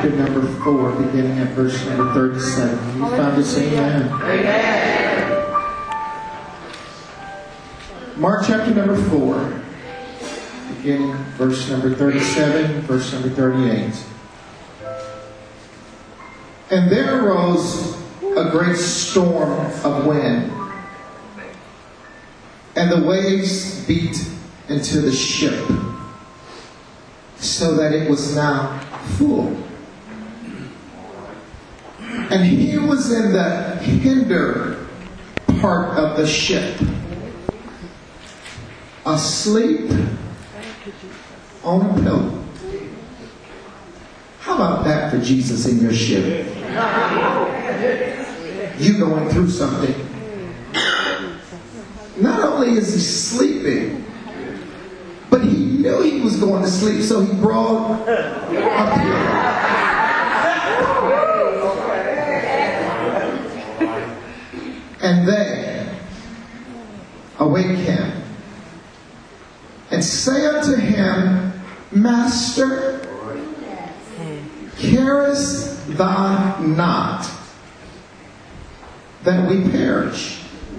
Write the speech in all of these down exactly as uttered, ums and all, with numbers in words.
chapter number four, beginning at verse number thirty-seven. You found this? Amen. Amen. Mark chapter number four, beginning verse number thirty-seven, verse number thirty-eight. And there arose a great storm of wind, and the waves beat into the ship, so that it was now full. And he was in the hinder part of the ship, asleep on a pillow. How about that for Jesus in your ship? You going through something. Not only is he sleeping, but he knew he was going to sleep, so he brought a pillow. And they awake him and say unto him, Master, carest thou not that we perish?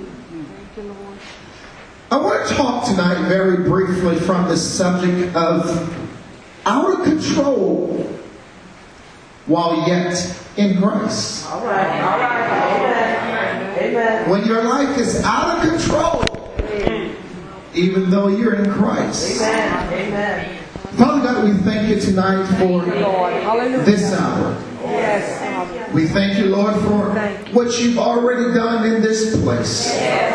I want to talk tonight very briefly from the subject of out of control while yet in grace. All right, all right, amen. Amen. When your life is out of control, even though you're in Christ. Amen. Amen. Father God, we thank you tonight for this hour. Yes. We thank you, Lord, for what you've already done in this place.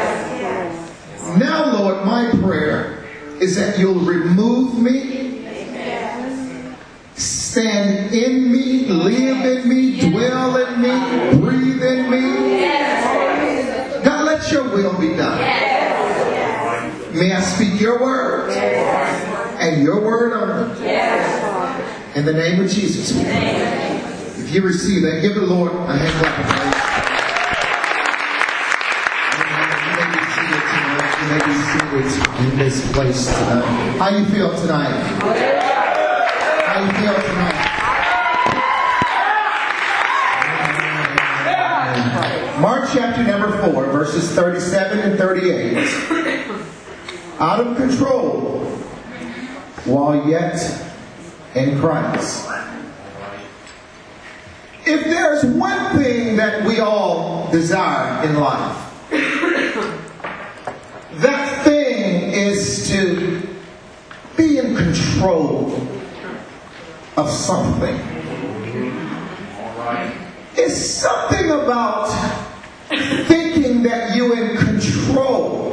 Now, Lord, my prayer is that you'll remove me, stand in me, live in me, dwell in me, breathe in me. God, let your will be done. May I speak your word and your word only. In the name of Jesus. If you receive that, give the Lord a hand clap of praise. You may be seated in this place tonight. How you feel tonight? How you feel tonight? Mark chapter number four, verses thirty-seven and thirty-eight. Out of control while yet in Christ. If there's one thing that we all desire in life, that thing is to be in control of something. It's something about thinking that you're in control.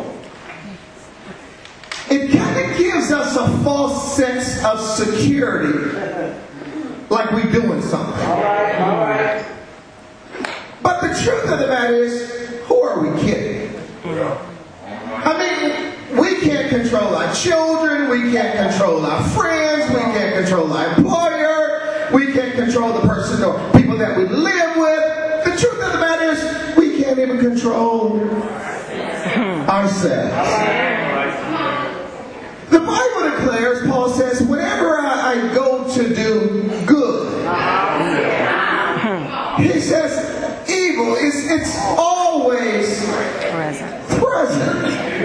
It kind of gives us a false sense of security, like we're doing something. All right, all right. But the truth of the matter is, who are we kidding? I mean, we can't control our children, we can't control our friends, we can't control our employer, we can't control the person or people that we live with. The truth of the matter is, we can't even control ourselves. The Bible declares, Paul says, whenever I, I go to do good, he says, evil is it's always present. present.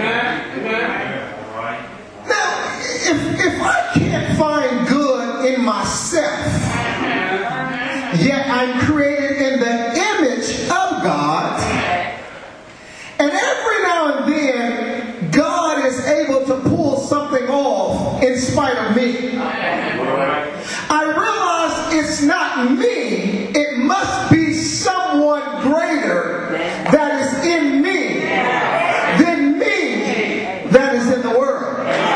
Now, if, if I can't find good in myself, yet I'm created in the image of God, and every now and then, God is able to pull something off in spite of me. I realize it's not me. It must be someone greater that is in me than me that is in the world.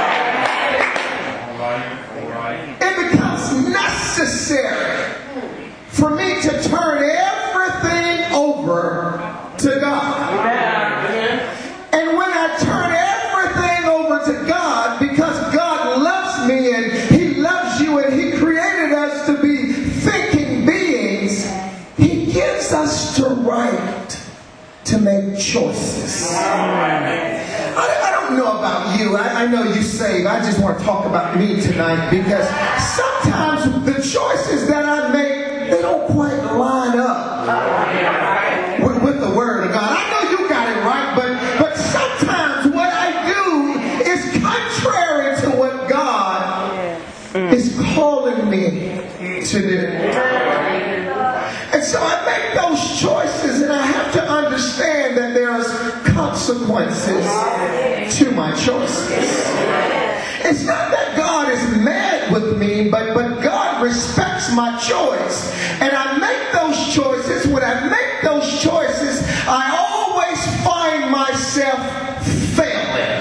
It becomes necessary for me to turn everything over to God. And when I turn everything over to God, because God loves me and He loves you and He created us to be thinking beings, He gives us the right to make choices. I, I don't know about you. I, I know you saved. I just want to talk about me tonight, because sometimes the choices that I make they, they don't quite line up with, with the Word of God. I know you got it right, but, but sometimes what I do is contrary to what God is calling me to do. And so I make those choices, and I have to understand that there's consequences to my choices. It's not that God is mad with me, but, but God respects my choice. And I make those choices. When I make those choices, I always find myself failing.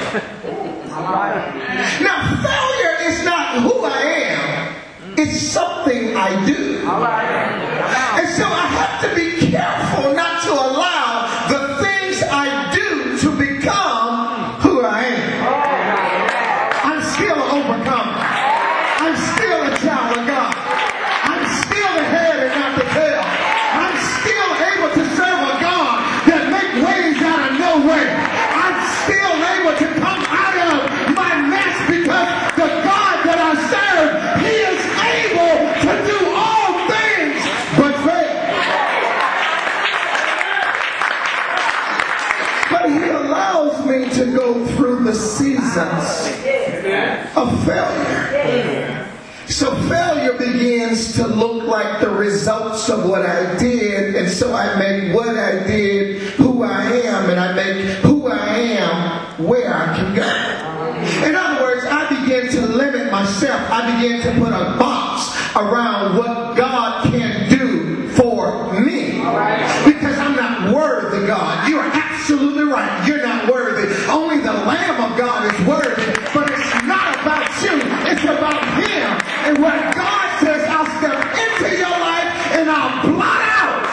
Now, failure is not who I am. It's something I do. And so I have to be careful not to allow the things I do to become who I am. I'm still an overcomer. I'm still a child of God. I'm still the head and not the tail. I'm still able to serve a God that makes ways out of no way. I'm still able to come out of my mess because the God that I serve, He is able to do all things but fail. But He allows me to go through the seasons of failure. So failure begins to look like the results of what I did, and so I make what I did who I am, and I make who I am where I can go. In other words, I begin to limit myself. I begin to put a box around what God can do for me. Because I'm not worthy, God. You are absolutely right. You're not worthy. Only the Lamb of God is worthy. But it's not about you. It's about Him. And what God says, I'll step into your life and I'll blot out.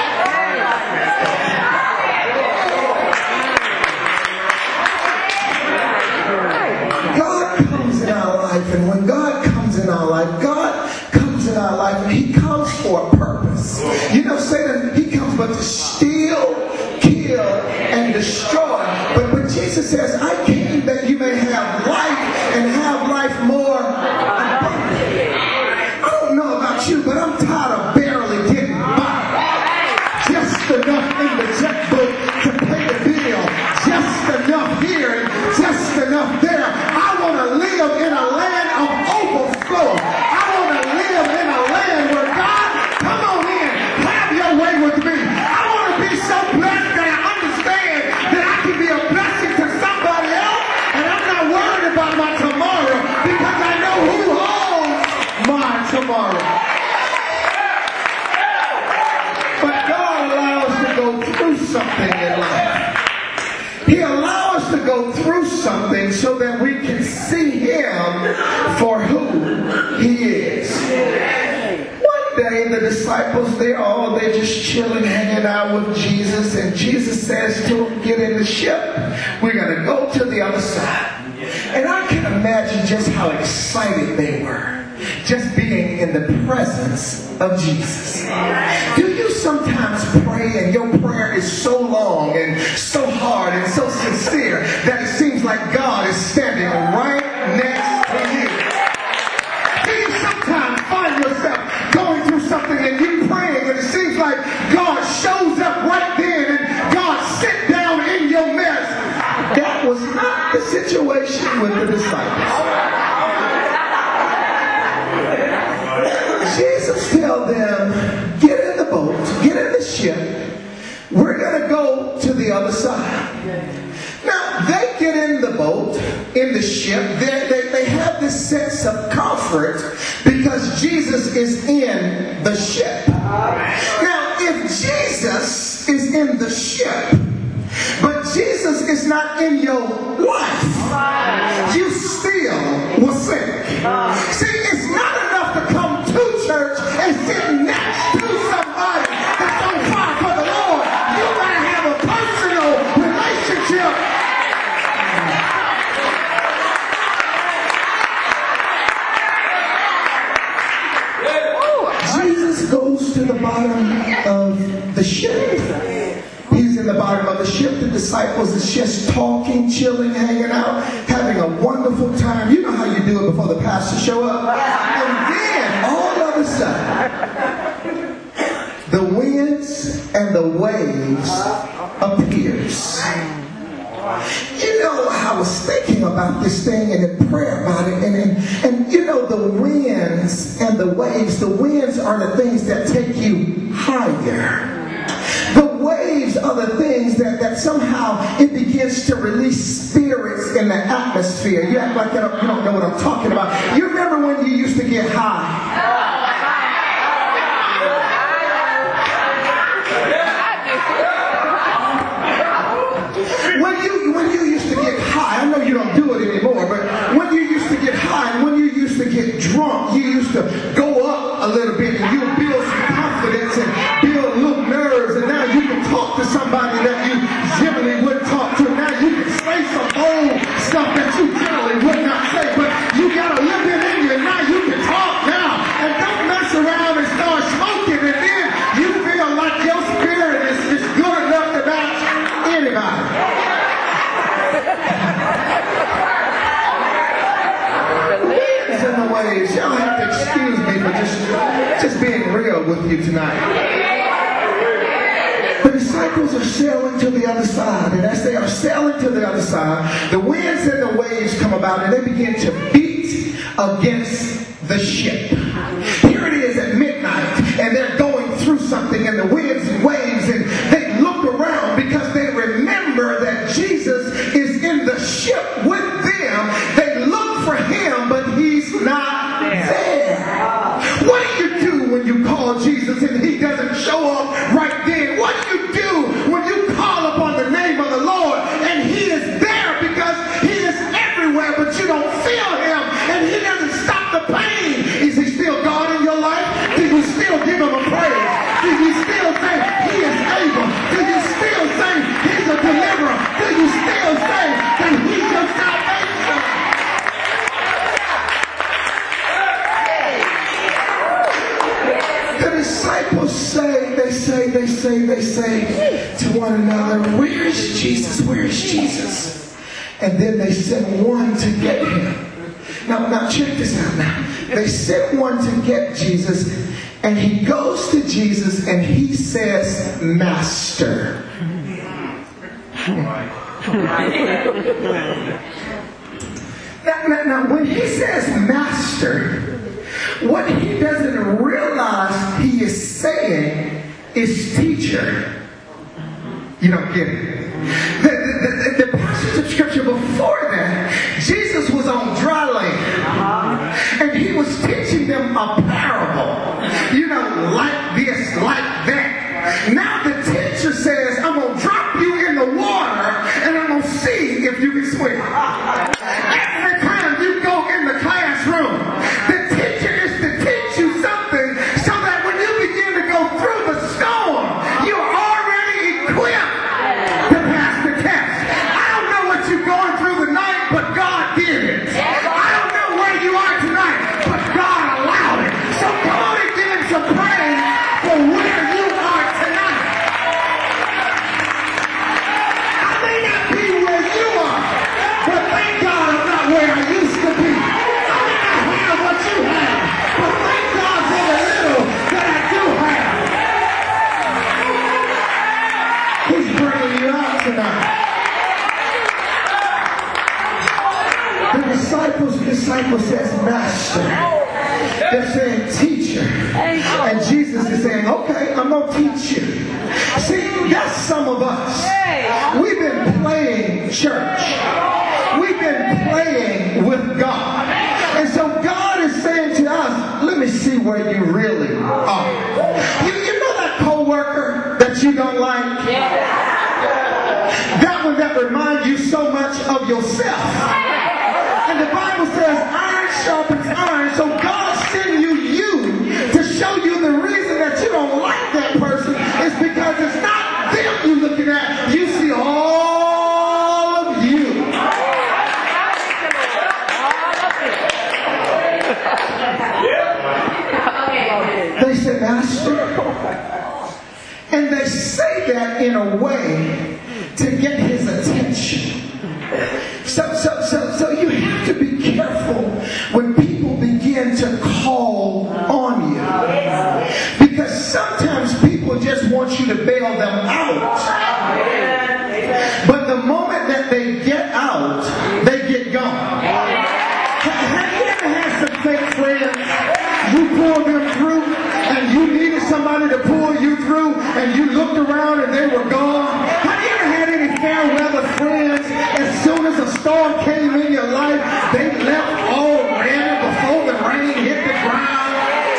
God comes in our life, and when God comes in our life, God comes in our life, and He comes for a purpose. You know, Satan, he comes but to steal, kill, and destroy. But, but Jesus says, I came that you may have life and have life more abundantly. I don't know about you, but I'm tired of barely getting by. Just enough in the checkbook to pay the bill. Just enough here and just enough there. I want to live in a land of overflow. I want to live in a land where God, come on in, have your way with me. I want to be so blessed that I understand that I can be a blessing to somebody else, and I'm not worried about my tomorrow because I know who holds my tomorrow. But God allows us to go through something in life. He allows us to go through something so that we can see Him for who He is. One day the disciples, they're all, they're just chilling, hanging out with Jesus. And Jesus says to them, get in the ship. We're going to go to the other side. And I can imagine just how excited they were. Just being in the presence of Jesus. Do you sometimes pray and your prayer is so long and so hard and so sincere that it seems like God is standing right next to you? Do you sometimes find yourself going through something and you praying and it seems like God shows up right then and God sit down in your mess? That was not the situation with the disciples. Jesus tells them, get in the boat, get in the ship. We're going to go to the other side. Now, they get in the boat, in the ship. They, they, they have this sense of comfort because Jesus is in the ship. Now, if Jesus is in the ship, but Jesus is not in your life, you still will sink. See, it's not enough to come to church and sit next to somebody that's on fire for the Lord. You gotta have a personal relationship. Jesus goes to the bottom of the ship. He's in the bottom of the ship. The disciples is just talking, chilling, hanging out, having a wonderful time. You know how you do it before the pastor show up. And then all of a sudden, waves appears. You know, I was thinking about this thing and in prayer about it, and, and, and you know, the winds and the waves, the winds are the things that take you higher. The waves are the things that, that somehow it begins to release spirits in the atmosphere. You act like you don't, you don't know what I'm talking about. You remember when you used to get high? When you, when you used to get high, I know you don't do it anymore, but when you used to get high and when you used to get drunk, you used to go up a little bit and you build some confidence and build little nerves, and now you can talk to somebody that you generally wouldn't talk to. Now you can say some old stuff that you generally would not say, but you got a little bit in you, and now you can talk now. And don't mess around and start smoking, and then you feel like your spirit is, is good enough to match anybody. Winds and the waves. Y'all have to excuse me for just, just being real with you tonight. The disciples are sailing to the other side, and as they are sailing to the other side, the winds and the waves come about, and they begin to beat against the ship. Here it is at midnight, and they're going through something, and the winds and waves, and they look around because they remember that Jesus is in the ship with them. They look for him, but he's not there. What do you do when you call Jesus and he doesn't show up right then? What do you do when you call upon the name of the Lord and he is there because he is everywhere, but you don't feel him and he doesn't stop the pain? Is he still God in your life? Do you still give him a praise? Do you still say he is able? Do you still say he's a deliverer? Do you still say that he's your salvation? The disciples say, they say, they say, they say to one another, where is Jesus? Where is Jesus? And then they send one to get him. Now, now check this out now. They sent one to get Jesus, and he goes to Jesus and he says, Master. Now, now, now, when he says master, what he doesn't realize he is saying is teacher. You don't get it. The, the, the, the passage of scripture before that, Jesus was on dry land, and he was teaching them a parable. You know, like this, like that. Now the teacher says, I'm going to drop you in the water, and I'm going to see if you can swim. Every time you go in the classroom, the teacher is to teach you something so that when you begin to go through the storm, you're already equipped to pass the test. I don't know what you're going through tonight, but God did it. I don't know where you are tonight, but God allowed it. So come on and give him some praise for where you are tonight. I may not be where you are, but thank God I'm not where I used to be. I may not have what you have, but thank God for the little that I do have. He's bringing you out tonight. The disciples, the disciple says, Master. They're saying, teacher. And Jesus is saying, okay, I'm going to teach you. See, that's some of us. We've been playing church. We've been playing with God. And so God is saying to us, let me see where you really are. You, you know that coworker that you don't like? That one that reminds you so much of yourself. And the Bible says iron sharpens iron. So God sent you you to show you the reason that you don't like that person is because it's not them you're looking at. You see all of you. They say, Master. And they say that in a way to get his attention. So, so, so, so you have to be careful when people begin to call on you. Because sometimes people just want you to bail them out. storm came in your life, they left all ran before the rain hit the ground.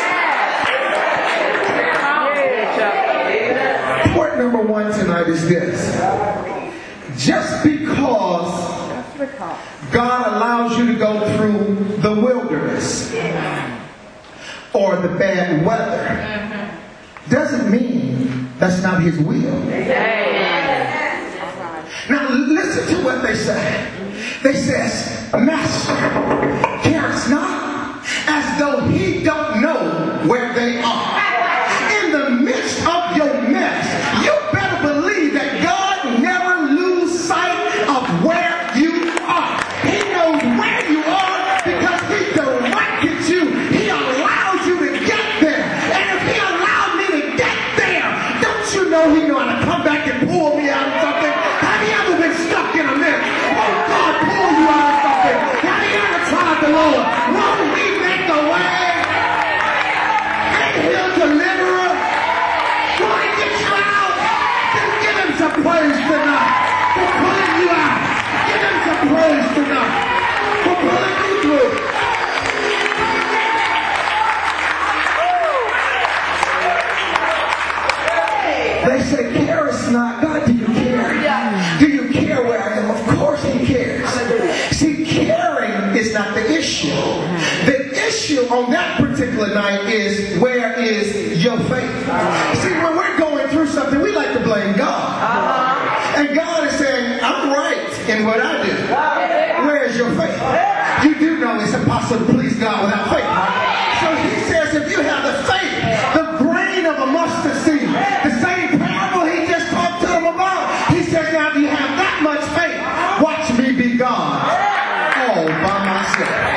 Point number one tonight is this. Just because God allows you to go through the wilderness or the bad weather doesn't mean that's not His will. Now listen to what they say. They says, Master, carest not as though He don't know where they are. In the midst of your mess, you better believe that God never loses sight of where you are. He knows where you are because He directed you. He allowed you to get there. And if He allowed me to get there, don't you know He know how to come back and pull me out of something? Have you ever been stuck in a mess? Won't God pull you out of something? Have you ever tried the Lord? Won't He make the way? Ain't He a deliverer? Want to get you out? Then give Him some praise tonight for pulling you out. Give Him some praise tonight for pulling you through. They say, carest not. God, do you care? Do you care where I am? Of course He cares. See, caring is not the issue. The issue on that particular night is, where is your faith? See, when we're going through something, we like to blame God. And God is saying, I'm right in what I do. Where is your faith? You do know it's impossible to please God without faith, right? So He says, if you have the faith, the grain of a mustard seed, the same parable He just talked to them about, He says, now if you have that much faith, watch me be God all by myself.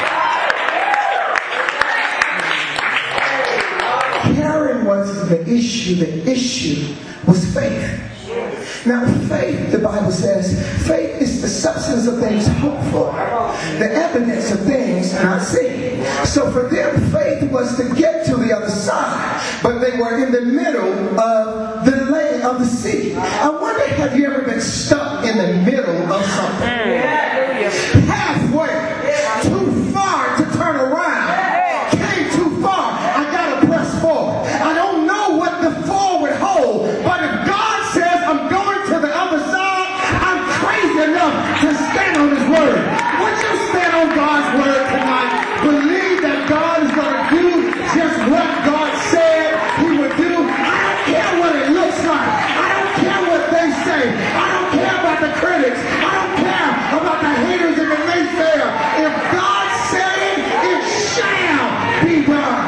Caring wasn't the issue. The issue was faith. Now, faith, the Bible says, faith is the substance of things hoped for, the evidence of things not seen. So for them, faith was to get to the other side, but they were in the middle of the lane of the sea. I wonder, have you ever been stuck in the middle of something? Halfway, too far to turn around, came too far, I gotta press forward. I don't know what the forward hold, but if God says I'm going to the other side, I'm crazy enough to stand on His word. Would you stand on God's word tonight? Believe that God is going to do just what God said He would do. I don't care what it looks like. I don't care what they say. I don't care about the critics. I don't care about the haters and the naysayers. If God said it, it shall be done.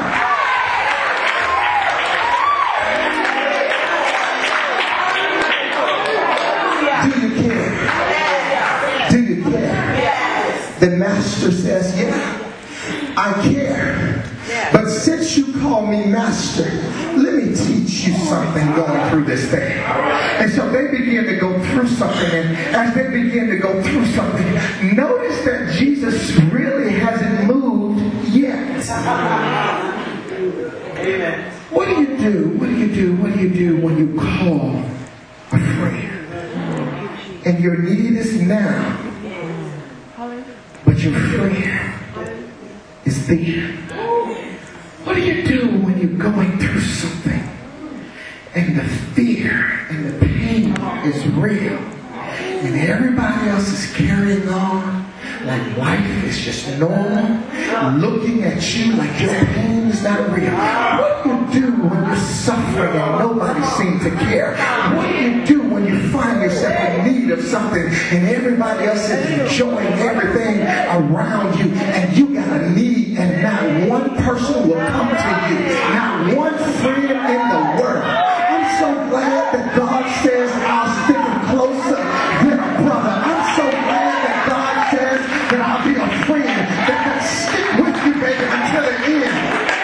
The Master says, yeah, I care. But since you call me Master, let me teach you something going through this thing. And so they begin to go through something. And as they begin to go through something, notice that Jesus really hasn't moved yet. Amen. What do you do? What do you do? What do you do when you call a friend? And your need is now. But your friend is there. What do you do when you're going through something and the fear and the pain is real and everybody else is carrying on like life is just normal, looking at you like your pain is not real? What do you do when you're suffering and nobody seems to care? What do you do when you find yourself in need of something and everybody else is enjoying everything around you and you got a need and not one person will come to you, not one friend in the world? I'm so glad that God says I'll stick closer than a brother. I'm so glad that God says that I'll be a friend that can stick with you, baby, until the end.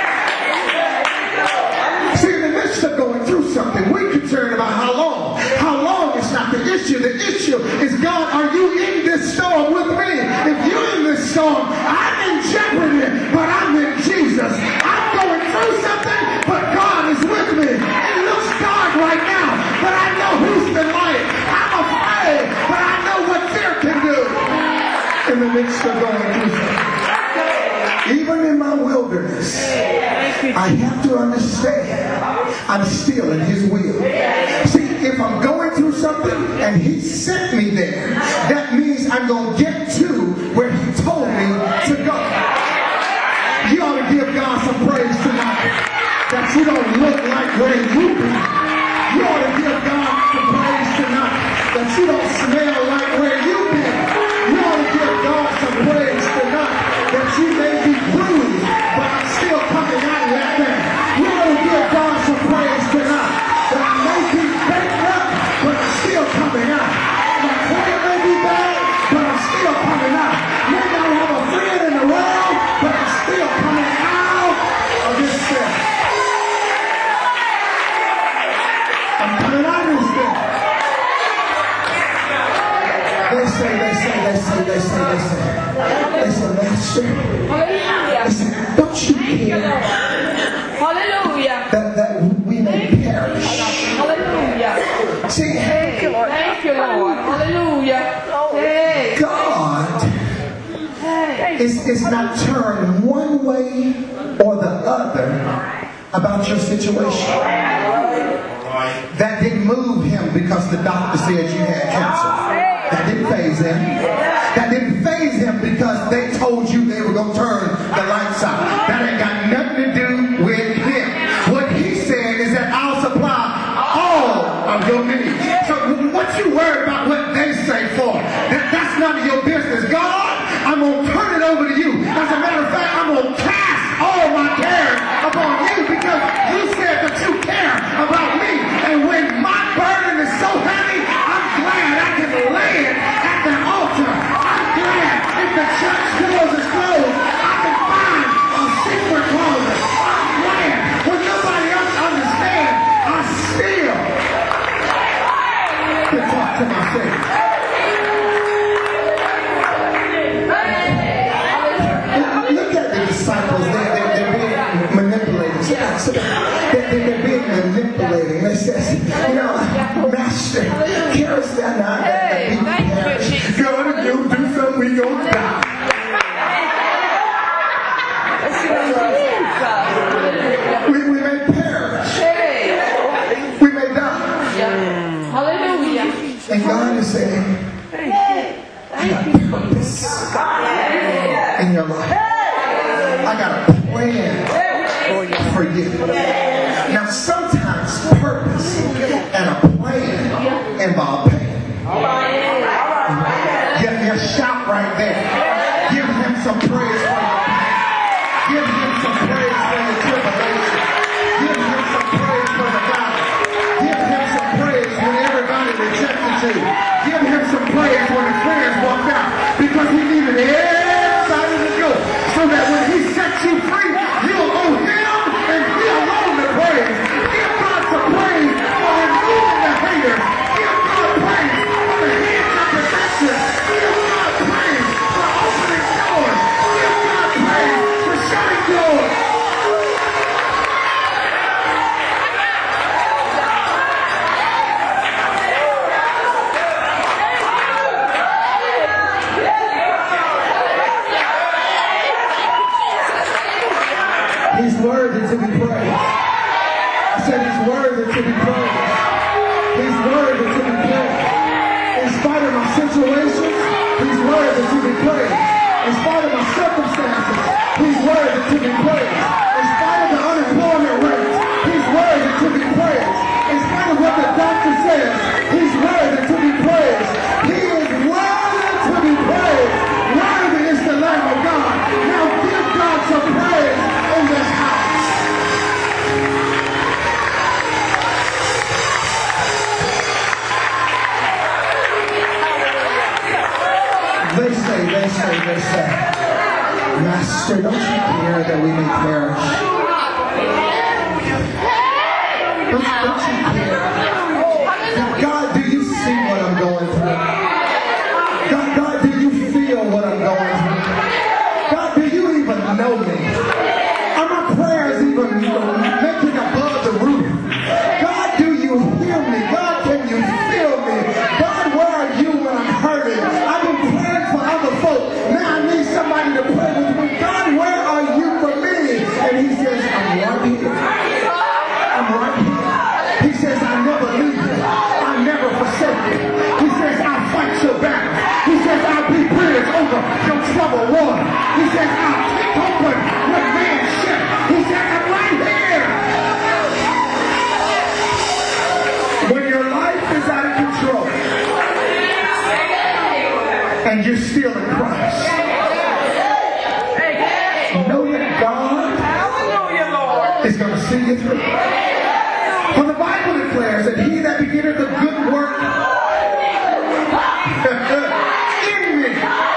See, in the midst of going through something, we're concerned about how long. How long is not the issue. The issue is, God, are you in this storm with me? If you're in this storm, I'm in jeopardy, but I'm in Jesus. I'm going through something, but God is with me. It looks dark right now, but I know who's the light. I'm afraid, but I know what fear can do. midst of going through something, even in my wilderness, I have to understand I'm still in His will. See, if I'm going through something and He sent me there, that means I'm going to get to where He told me to go. You ought to give God some praise tonight that you don't look like where you be. You ought to give God some praise tonight that you don't smell like where you be. You ought to give God some praise tonight that you may be bruised, but I'm still coming out of that thing. You ought to give God some praise tonight that I may be baked up, but I'm still coming out. My credit may be bad, but I'm still coming out. May not have a friend in the world, but I'm still coming out of this thing. I'm coming out of this thing. They say, they say, they say, they say, they say, they say, Master, they say, don't you care Hallelujah. that, that we may perish? Hallelujah. See, Thank you, Lord. Thank you, Lord. Hallelujah. Hey. God Hey. is, is not turned one way or the other about your situation. That didn't move Him because the doctor said you had cancer. That didn't faze Him. That didn't faze Him because they told you they were going to turn the lights out. That ain't got nothing to do with Him. What He said is that I'll supply all of your needs. So what you worry about what they say for? That, that's none of your business. God, I'm going to turn it over to you. As a matter of fact, I'm going to cast all my cares upon you because you said that you care about me. And when my burden is so heavy, I'm glad I can lay it at the altar. I'm glad if the church doors is closed, I can find a secret closet. I'm glad when nobody else understands, I still can talk to myself. Look at the disciples. They're, they're, they're being manipulated. So they're, they're being manipulated. They say, you know, Master, carest thou not that we perish? God, if you do something, we gonna die. We, we may perish. We may die. Hallelujah. And God is saying, I got purpose in your life. I got a plan for you. Now, sometimes purpose and a plan involve pain. Give him a shout right there. Give him some praise for your pain. Give him some praise for your tribulation. Give him some praise for the doubt. Give him some praise when everybody rejected you. Give him some praise when his friends walked out because he needed everybody to go so that when he sets you free, you'll owe him and he alone the praise. Give God some praise for removing the haters. Give God praise for the hands of protection. Give God praise for opening doors. Give God praise for shutting doors. He's worthy to be praised. I said he's worthy to be praised. He's worthy to be praised. In spite of my situations, he's worthy to be praised. In spite of my circumstances, he's worthy to be praised. In spite of the unemployment rate, he's worthy to be praised. In spite of what the doctor says, he's worthy to be praised. He is worthy to be praised. Worthy is the Lamb of God. Now give God some praise in this house. They say, they say, they say, Master, don't you care that we may perish? Don't, don't you care? God, do you see what I'm going through? God, God, do you feel what I'm going through? God, do you even know me? Are my prayers even making above the roof? God, do you hear me? God, can you feel me? God, where are you when I'm hurting? I've been praying for other folk. Now says, I'll kick open what man shut. He says, I'm right here. When your life is out of control and you're still in Christ, know that God is going to see you through. For the Bible declares that he that beginneth a good work in me.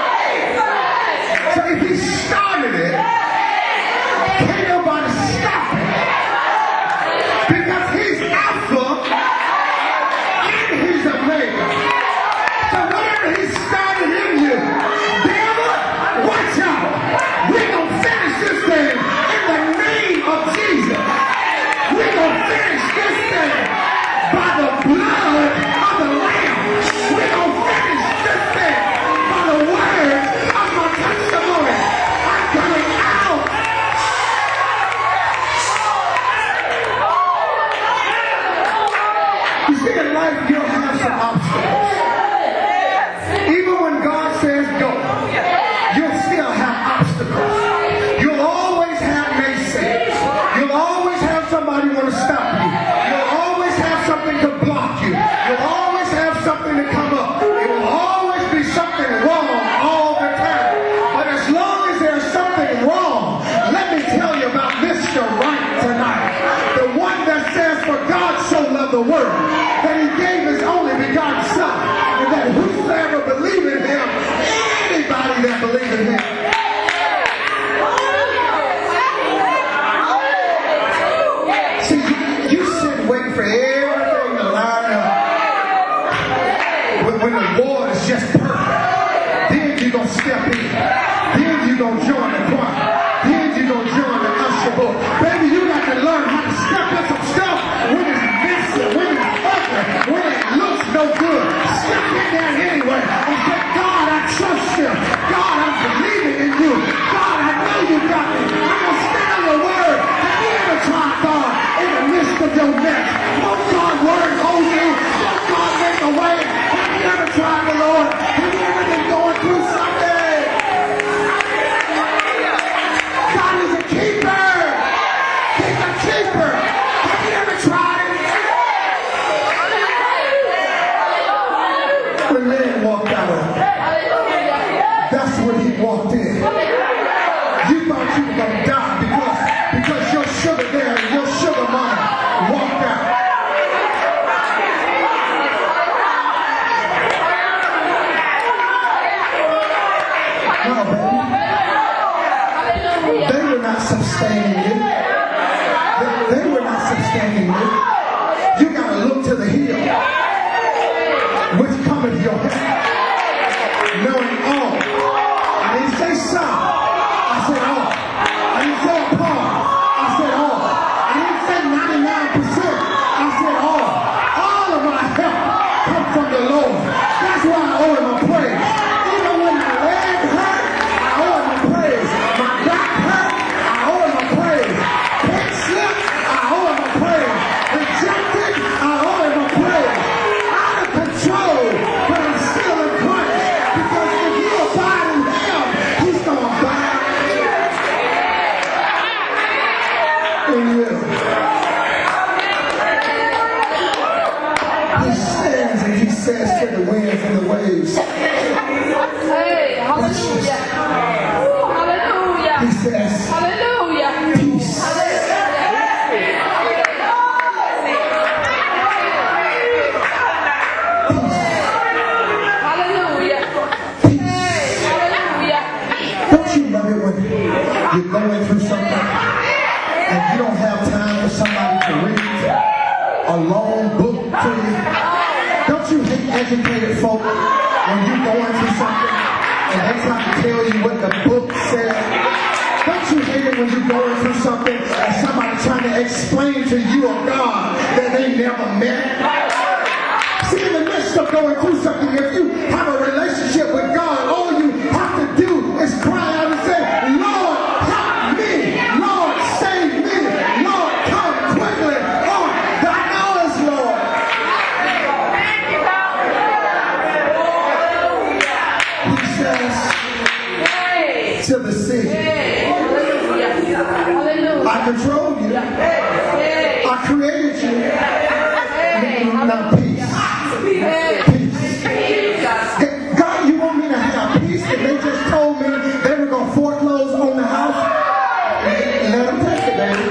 So if he started it, can't nobody stop it. Because he's Alpha and he's Omega. So whatever he started in you, devil, watch out. We're going to finish this thing in the name of Jesus. We're going to finish this thing by the blood of the Lamb. We're going to finish this thing by the word of my testimony. I'm coming out. You see, in life, you'll have some obstacles. Even when God says go, you'll still have obstacles. You'll always have naysayers. You'll always have somebody want to stop you. You'll always have something to block you. You'll always have something to come up. It will always be something wrong all the time. But as long as there's something wrong, let me tell you about Mister Right tonight. The one that says, for God so loved the world that he gave his only begotten Son, and that whosoever believe in him, anybody that believe in him, see, you, you sit waiting for everything to line up. When, when the war is just perfect, then you're going to step in. Then you're going to join the choir. Then you're going to join the usher book. Baby, you got to learn how to step in some stuff when it's messy, when it's ugly, when it looks no good. Step in there anyway and say, God, I trust you. God, I'm believing in you. God, I know you got me. I'm going to stand on your word. Have you ever tried God in the midst of your mess? Won't God's word hold you? Won't God make a way? Have you ever tried the Lord? Have you ever been going through something? God is a keeper. He's a keeper. Have you ever tried it? When man walked out of it, that's when he walked in. You thought you were going to die because, because your sugar daddy, your sugar mama walked out. No, baby. They were not sustaining you. They, they were not sustaining you. You got to look to the hill, which cometh your help. Knowing all. I didn't say some. I said all. I didn't say a part. I said all. I didn't say ninety-nine percent. I said all. All of my help come from the Lord. That's why I owe him a praise. Even when my leg hurt, I owe him a praise. My back hurt, I owe him a praise. Head slip, I owe him a praise. Rejected, I owe him a praise. Out of control, but I'm still in Christ. Because if you abide in him, he's going to abide in you. He stands and he says to the winds and the waves, Hey, hallelujah. Hallelujah. he says, Hallelujah. peace. Hallelujah. Hallelujah. Don't you love it when you're going through something and you don't have time for somebody to read a long book to you? Don't you hate educated folk when you're going through something and they try to tell you what the book says? Don't you hate it when you're going through something and somebody trying to explain to you a God that they never met? See, in the midst of going through something, if you have a relationship with God, all you have to do is cry out and say, Lord, help me. Lord, save me. Lord, come quickly. Lord, thy knowledge, Lord. He says to the sea, I control you. I created you. Now peace. Peace. God, you want me to have peace? And they just told me they were going to foreclose on the house. Let them take it, baby.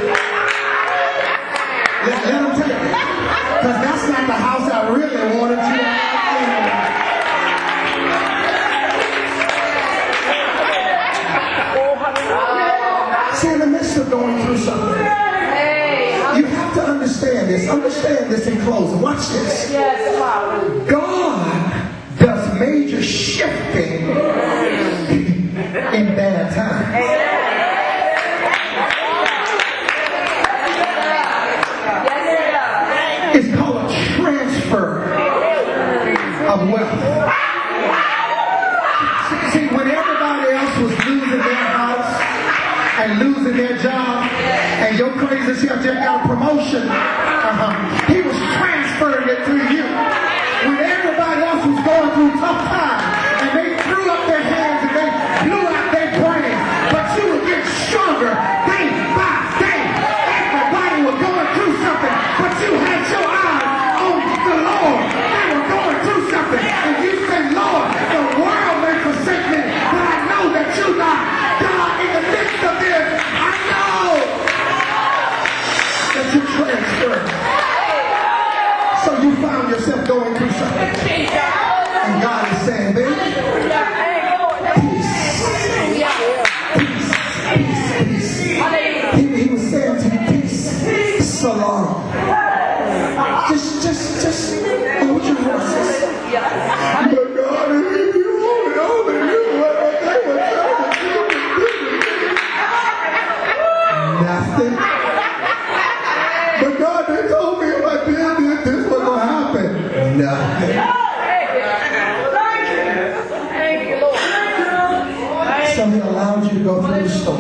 Let, let them take it. Because that's not the house I really wanted you to have. See, in the midst of going through something, you have to understand this. Understand this in closing. Watch this. God does major shifting in bad times. It's called a transfer of wealth. See, when everybody else was losing their house and losing their job, and your crazy self just got a promotion, uh-huh, he was transferring it to you. When everybody else was going through tough times, and they threw up their hands and they blew out their brains, but you would get stronger day by day. Everybody was going through something, but you had your eyes on the Lord. They were going through something, and you said, Lord, the world may forsake me, but I know that you not. God, in the midst of this, I know that you transferred. So you found yourself going through something. And God is saying, baby, peace. Peace. Peace. Peace. He, he was saying to you, peace. Salam. Just, just, just hold your horses. But God, if you only, only knew what they were trying to do. Nothing. But God, they told me if I did this, this was going to happen. Nothing. So he allowed you to go through the storm.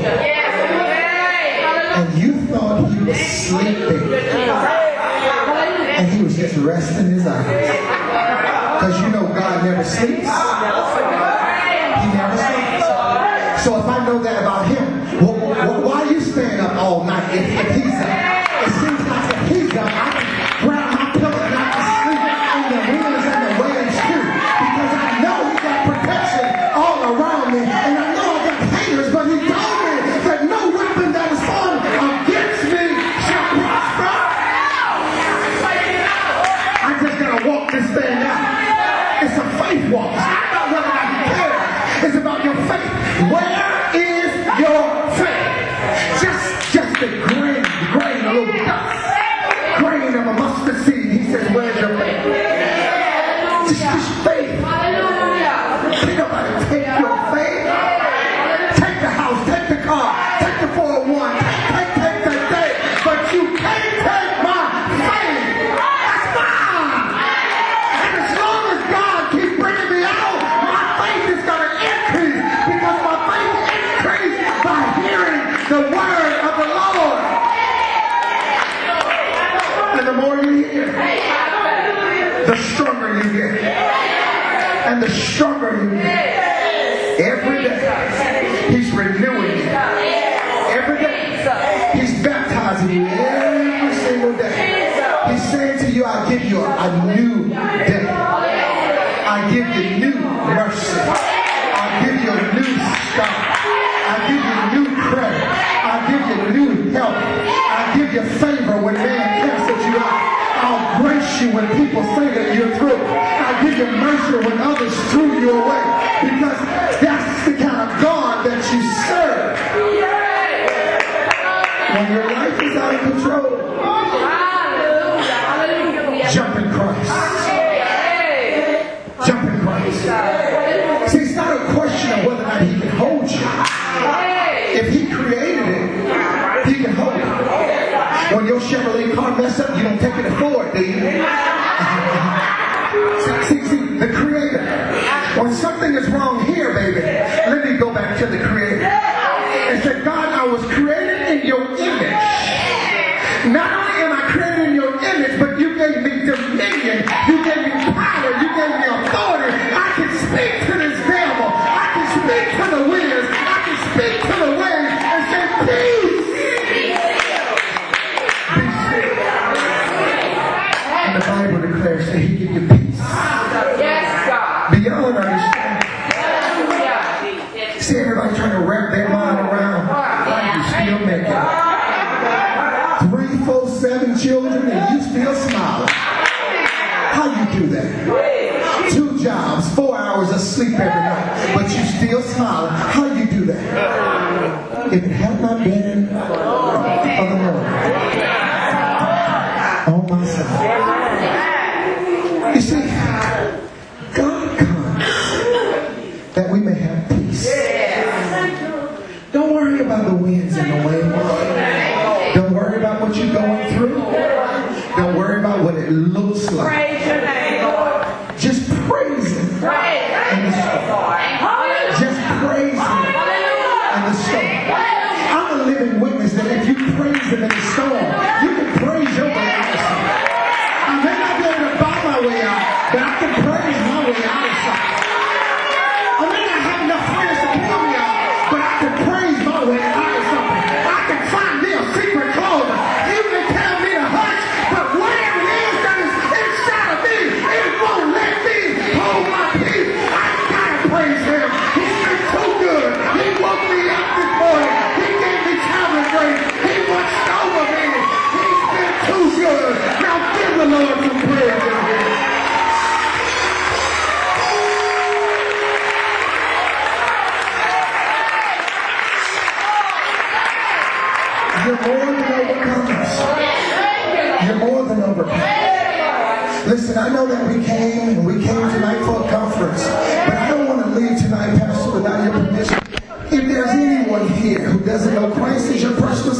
And you thought he was sleeping. And he was just resting his eyes. Because you know God never sleeps. He never sleeps. So if I know that about him, well, well, why are you staying up all night if, if he's up? It seems like if he's up, I can grab my pillow and I can sleep on the wheels and the waves too. Because I know he got protection all around me. And I know I got haters, but he told me that no weapon that is formed against me shall prosper. I just gotta walk this thing out. It's a faith walk. It's not about whether or not he cares. It's about your faith. Where is your faith? Just, just a grain, grain, a little dust, grain of a mustard seed. He says, where's your faith? Just, just faith. Think about it. Take your faith. Take the house. Take the car. Take the four oh one. Take, take, take the day. But you can't take my faith. That's mine. And as long as God keeps bringing me out, my faith is going to increase. Because my faith increases by hearing the word of the Lord. And the more you hear, the stronger you get. And the stronger you get. Every day, he's renewing you. Every day, he's baptizing you every single day. He's saying to you, I give you a, a new day. I give you new mercy. I give you a new start. I give you new credit. I give you new help. I give you favor when man cancels you out. I'll grace you when people say that you're through. I'll give you mercy when others threw you away. Because that's the kind of God that you serve. When your life is out of control, jump in Christ. Jump in Christ. See, it's not a question of whether or not he can hold you. If he created it, he can hold it. When your Chevrolet car mess up, you don't take it to Ford, do you? see, see, see, the Creator. When something is wrong here, baby, let me go back to the Creator. And say, God, I was created in your image. Not only am I created in your image, but you gave me dominion. You gave me power. You gave me authority. I can speak to this devil. I can speak to the winds. I can speak to the waves. sleep every night, but you still smiling. How do you do that? If it had not been for the Lord on my side. You see, God comes that we may have peace. Don't worry about the winds and the waves. Don't worry about what you're going through. Don't worry about what it looks like. Just praise Him in the storm. Just praise Him in the storm. I'm a living witness that if you praise Him in the storm, you can praise your way out of something. I may not be able to buy my way out, but I can praise my way out of something. I may not have enough friends to pull me out, but I can praise my way out of something. I can find me a secret closet. You may tell me to hush, but whatever it is that is inside of me, it won't let me hold my peace. I gotta praise Him. He's been too good. He woke me up this morning. He gave me traveling grace. He watched over me. He's been too good. Now give the Lord some praise in here. You're more than overcomers. You're more than overcomers. Listen, I know that we came and we came tonight for a conference, but I don't want to leave tonight, Pastor, without your permission. If there's anyone here who doesn't know Christ as your personal